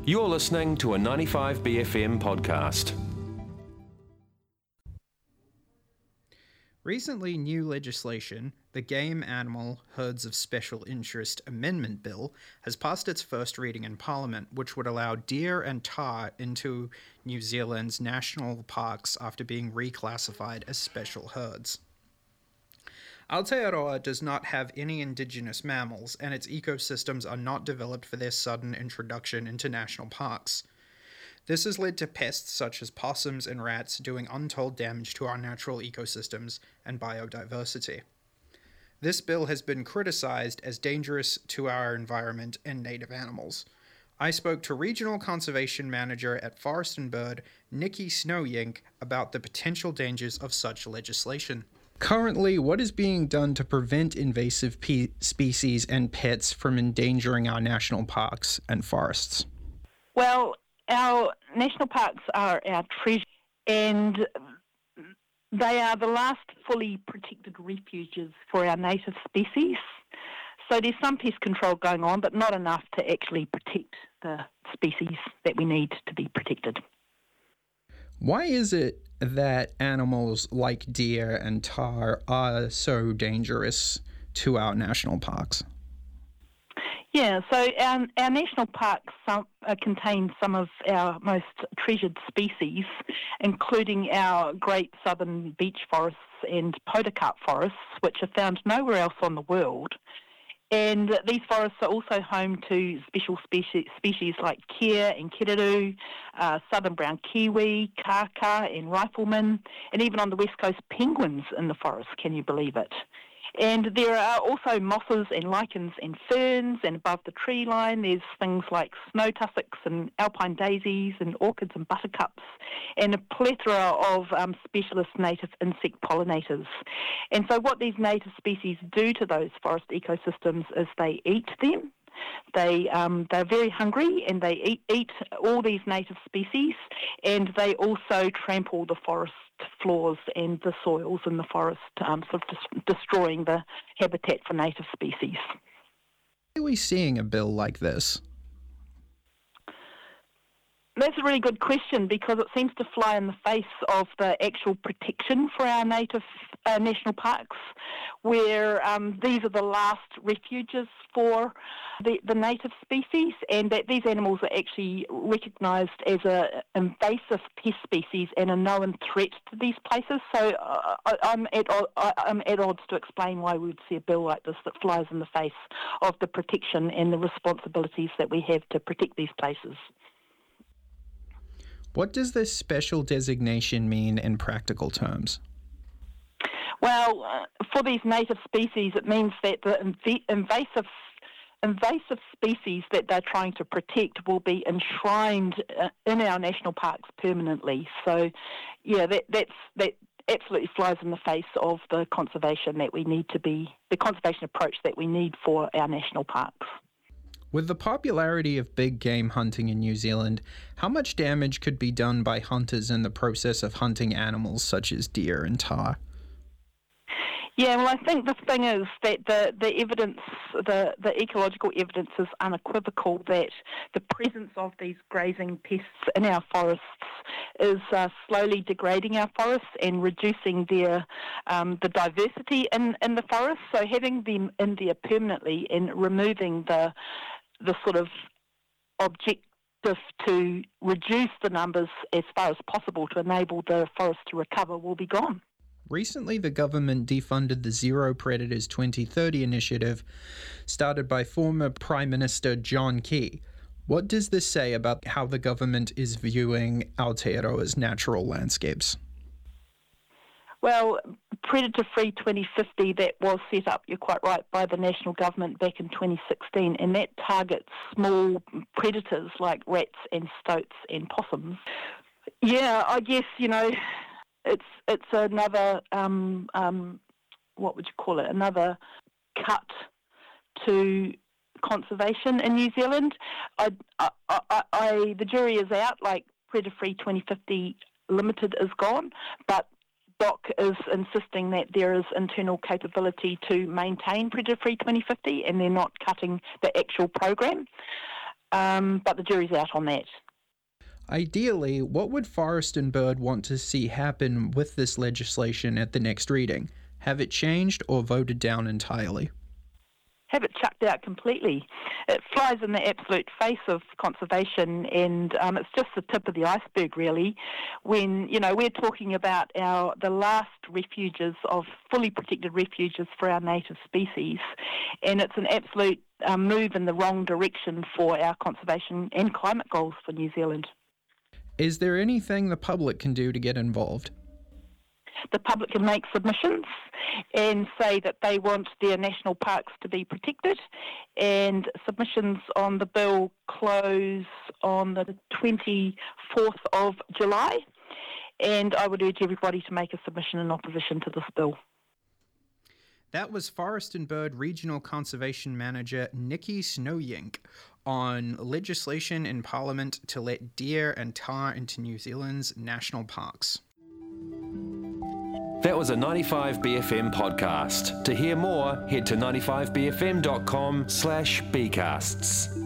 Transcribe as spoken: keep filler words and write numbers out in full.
You're listening to a ninety-five B F M podcast. Recently, new legislation, the Game Animal Herds of Special Interest Amendment Bill, has passed its first reading in Parliament, which would allow deer and tahr into New Zealand's national parks after being reclassified as special herds. Aotearoa does not have any indigenous mammals, and its ecosystems are not developed for their sudden introduction into national parks. This has led to pests such as possums and rats doing untold damage to our natural ecosystems and biodiversity. This bill has been criticized as dangerous to our environment and native animals. I spoke to Regional Conservation Manager at Forest and Bird, Nikki Snowyink, about the potential dangers of such legislation. Currently, what is being done to prevent invasive pe- species and pets from endangering our national parks and forests? Well, our national parks are our treasure, and they are the last fully protected refuges for our native species. So there's some pest control going on, but not enough to actually protect the species that we need to be protected. Why is it that animals like deer and tahr are so dangerous to our national parks? Yeah, so our, our national parks some, uh, contain some of our most treasured species, including our great southern beech forests and podocarp forests, which are found nowhere else on the world. And these forests are also home to special species, species like kea and kiriru, uh, southern brown kiwi, kaka and rifleman, and even on the west coast, penguins in the forest, can you believe it? And there are also mosses and lichens and ferns, and above the tree line there's things like snow tussocks and alpine daisies and orchids and buttercups, and a plethora of um, specialist native insect pollinators. And so what these native species do to those forest ecosystems is they eat them. They, um, they're very hungry, and they eat, eat all these native species, and they also trample the forest floors and the soils in the forest, um, sort of des- destroying the habitat for native species. Why are we seeing a bill like this? That's a really good question, because it seems to fly in the face of the actual protection for our native uh, national parks, where um, these are the last refuges for the, the native species, and that these animals are actually recognised as an invasive pest species and a known threat to these places. So uh, I, I'm, at, I, I'm at odds to explain why we would see a bill like this that flies in the face of the protection and the responsibilities that we have to protect these places. What does this special designation mean in practical terms? Well, uh, for these native species, it means that the inv- invasive invasive species that they're trying to protect will be enshrined uh, in our national parks permanently. So, yeah, that that's that absolutely flies in the face of the conservation that we need to be, the conservation approach that we need for our national parks. With the popularity of big game hunting in New Zealand, how much damage could be done by hunters in the process of hunting animals such as deer and tahr? Yeah, well, I think the thing is that the, the evidence, the, the ecological evidence is unequivocal that the presence of these grazing pests in our forests is uh, slowly degrading our forests and reducing their um, the diversity in, in the forest. So having them in there permanently and removing the the sort of objective to reduce the numbers as far as possible to enable the forest to recover will be gone. Recently, the government defunded the Zero Predators twenty thirty initiative started by former Prime Minister John Key. What does this say about how the government is viewing Aotearoa's natural landscapes? Well, Predator-Free twenty fifty, that was set up, you're quite right, by the national government back in twenty sixteen, and that targets small predators like rats and stoats and possums. Yeah, I guess, you know, it's it's another, um, um, what would you call it, another cut to conservation in New Zealand. I, I, I, I, the jury is out, like Predator-Free twenty fifty Limited is gone, but D O C is insisting that there is internal capability to maintain Predator-Free twenty fifty, and they're not cutting the actual program. um, but the jury's out on that. Ideally, what would Forest and Bird want to see happen with this legislation at the next reading? Have it changed or voted down entirely? Have it chucked out completely. It flies in the absolute face of conservation, and um, it's just the tip of the iceberg, really. When, you know, we're talking about our the last refuges of fully protected refuges for our native species, and it's an absolute um, move in the wrong direction for our conservation and climate goals for New Zealand. Is there anything the public can do to get involved? The public can make submissions and say that they want their national parks to be protected, and submissions on the bill close on the twenty-fourth of July, and I would urge everybody to make a submission in opposition to this bill. That was Forest and Bird Regional Conservation Manager Nikki Snowyink on legislation in Parliament to let deer and tahr into New Zealand's national parks. That was a ninety-five B F M podcast. To hear more, head to ninety-five b f m dot com slash bcasts.